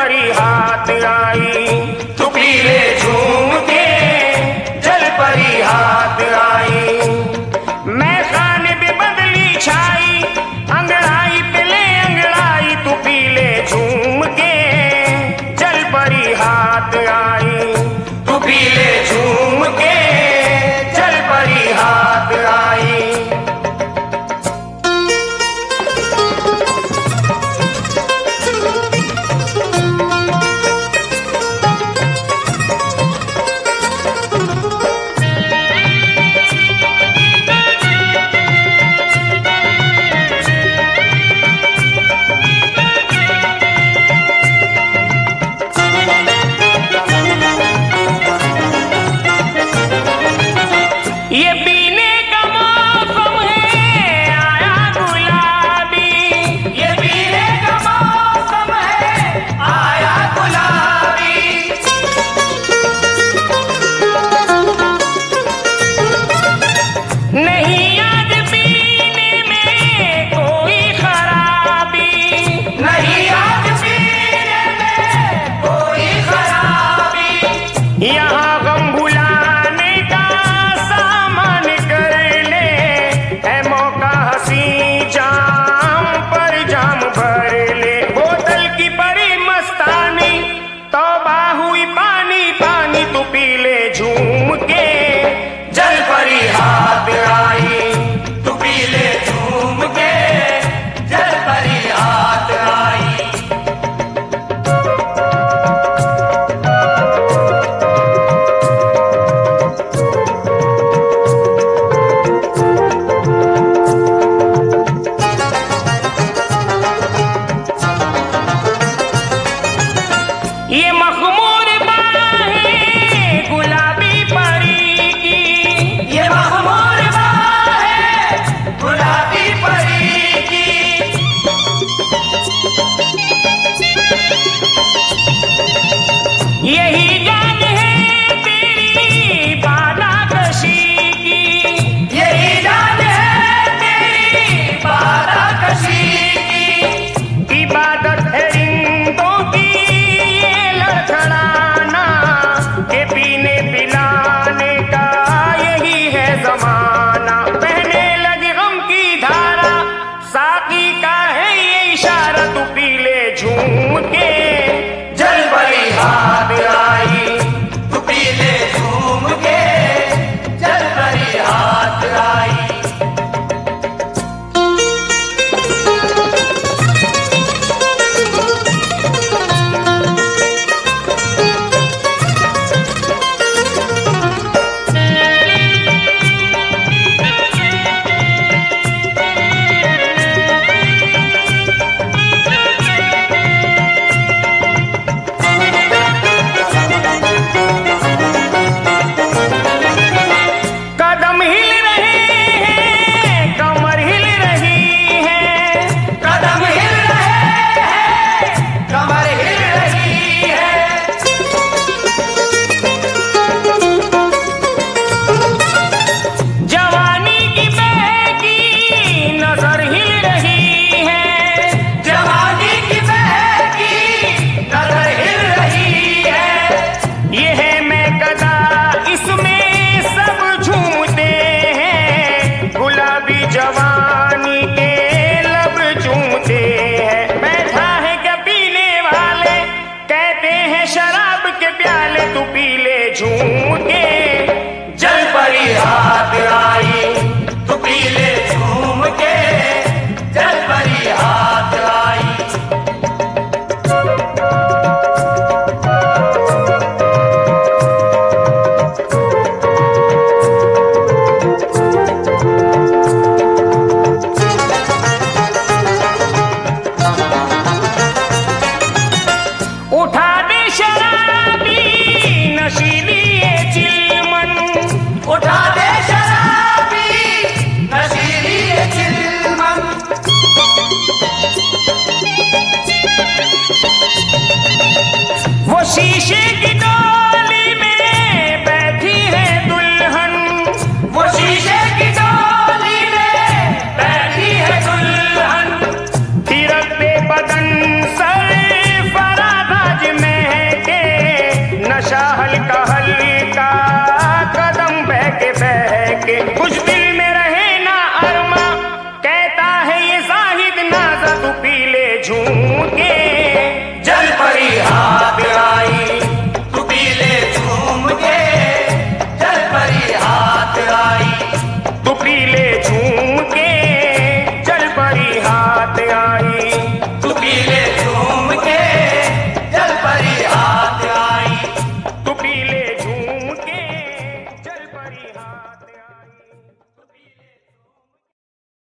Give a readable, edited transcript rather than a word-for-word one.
परी हाथ आई, तू पी ले झूम के, जल परी हाथ आई। मैं खाने पे बदली छाई, अंगड़ाई पे ले अंगड़ाई, तू पी ले झूम के, जल परी हाथ आई, तू पी ले झूम के, जल परी हाथ आई। ये पीने का मौसम है आया गुलाबी, ये पीने का मौसम है आया गुलाबी। नहीं आज पीने में कोई खराबी, नहीं आज पीने में कोई खराबी। यहाँ गम भुलाने का सामान कर ले, है मौका हंसी जाम पर जाम भर ले। बोतल की बड़ी मस्तानी, तौबा हुई पानी पानी, तू पी ले झूम के, जल परी हाथ आई, तू पी ले झूम के, जल परी हाथ आई। ये मखमूर बाहें गुलाबी परी की, ये मखमूर बाहें गुलाबी परी की। यही जान है तेरी बालाकशी की, यही जान है तेरी बालाकशी की। इबादत है रिंदों की ये लड़खड़ाना, के पीने पिलाने का यही है जमाना। बहने लगे गम की धारा, साकी का है ये इशारा, तू पी ले झूम के, जल परी हाथ आई, तू पी ले झूम के, जल परी हाथ आई। झूम